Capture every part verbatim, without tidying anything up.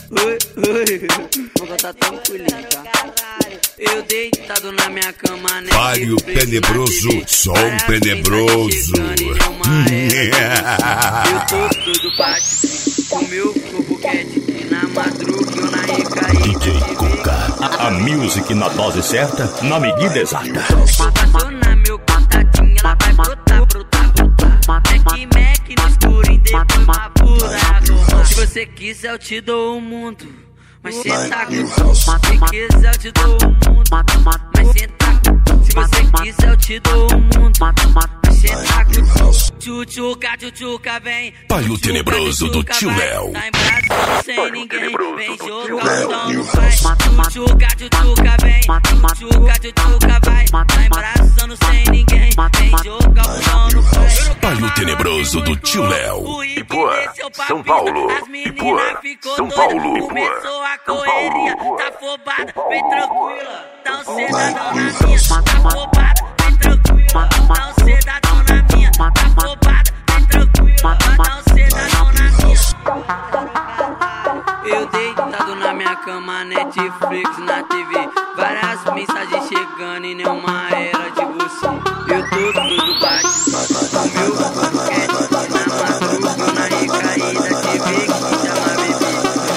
Oi, oi, vou botar tranquilinho, tá? Eu deitado na minha cama, né? Pare o tenebroso, som tenebroso. Eu tô todo bate, com meu corpo quente, na madruga ou na recaída. D J Cuca, a, a music na dose certa, na medida exata. Passou na meu contatinho, ela vai brotar, brotar, brotar. Mac, Mac no escuro, depois uma pura. Se você quiser eu te dou o mundo. Mas cê tá com... Se quiser eu te dou o mundo. Mas cê tá com... Se você quiser eu te dou o mundo. Mas cê tá com... Tchutchuca, tchutchuca, vem. Pai o tenebroso do tio Léo. Tá em braço sem ninguém. Vem jogar o dom no pai. Tchutchuca, tchutchuca, vem. Tchutchuca, tchutchuca, vai. Tá embraçando sem ninguém. Vem jogar o dom no pai. Pai o tenebroso do tio Léo. Ipuã, São Paulo. Ipuã, São Paulo. Começou a correria, tá afobada, bem tranquila. Tá um cidadão na minha, tá afobada, bem tranquila. Tá um cidadão na minha, tá afobada, bem tranquila. Tá um cidadão na minha. Eu deitado na minha cama, Netflix na T V. Várias mensagens chegando e nenhuma era de você. Eu tô todo bate, o meu corpo quente. Na madruga, na recaída, T V que chama bebê.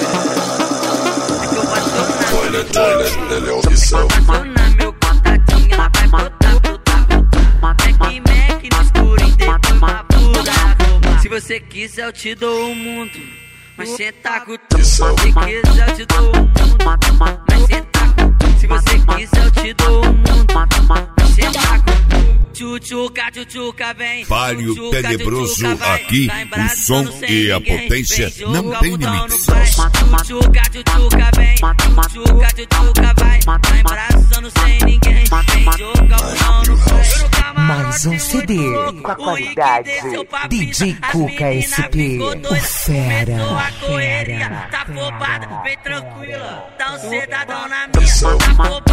Ele é opção. Passou na meu contatinho, ela vai botar, botar, botar. Mac, Mac no escuro, depois uma pura. Se você quiser eu te dou o mundo. Mas cê tá com tudo. Se quiser eu te dou o mundo. Mas cê tá com... Se você quiser eu te dou o mundo. Mas cê tá com... Tchutchuca, tchutchuca, vem. Pare o tenebroso aqui, o som e a potência não tem limites. Tchutchuca, tchutchuca, vem. Tchutchuca, tchutchuca, vai. Tá embraçando sem ninguém. Vem jogar o dom no pai. Mais um C D com a qualidade D J Cuca S P. O fera, fera, tá afobada, bem tranquila. Tá um cidadão na minha, tá afobada.